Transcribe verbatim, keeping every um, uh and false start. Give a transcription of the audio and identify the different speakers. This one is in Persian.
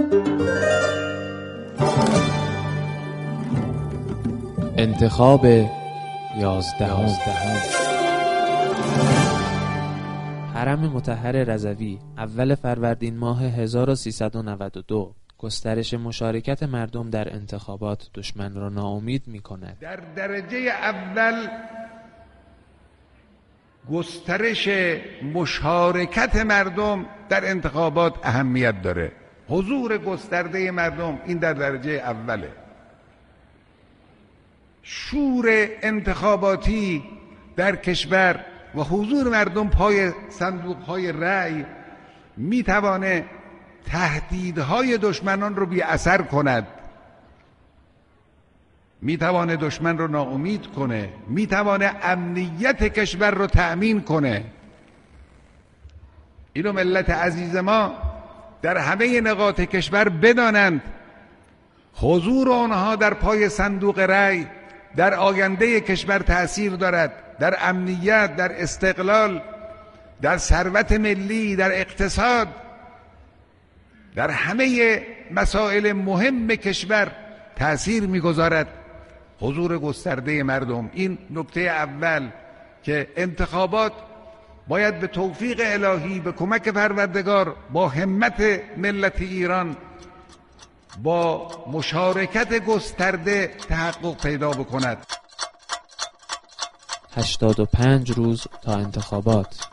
Speaker 1: انتخاب یازدهم. حرم مطهر رضوی اول فروردین ماه هزار و سیصد و نود و دو گسترش مشارکت مردم در انتخابات دشمن را ناامید می کند.
Speaker 2: در درجه اول گسترش مشارکت مردم در انتخابات اهمیت داره. حضور گسترده مردم این در درجه اوله. شور انتخاباتی در کشور و حضور مردم پای صندوق‌های رأی میتوانه تهدیدهای دشمنان رو بی اثر کند، میتوانه دشمن رو ناامید کنه، میتوانه امنیت کشور رو تأمین کنه. اینو ملت عزیز ما در همه نقاط کشور بدانند. حضور آنها در پای صندوق رأی در آینده کشور تأثیر دارد، در امنیت، در استقلال، در ثروت ملی، در اقتصاد، در همه مسائل مهم کشور تأثیر میگذارد حضور گسترده مردم. این نکته اول که انتخابات باید به توفیق الهی، به کمک پروردگار، با همت ملت ایران، با مشارکت گسترده تحقق پیدا بکند.
Speaker 1: هشتاد و پنج روز تا انتخابات.